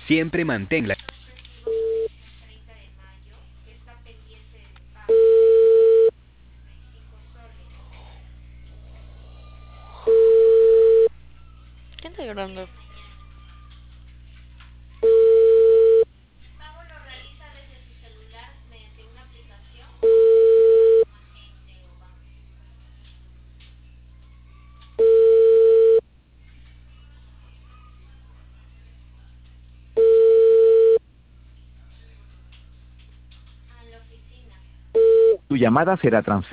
Siempre manténla. ¿Quién está llorando? Tu llamada será transferida.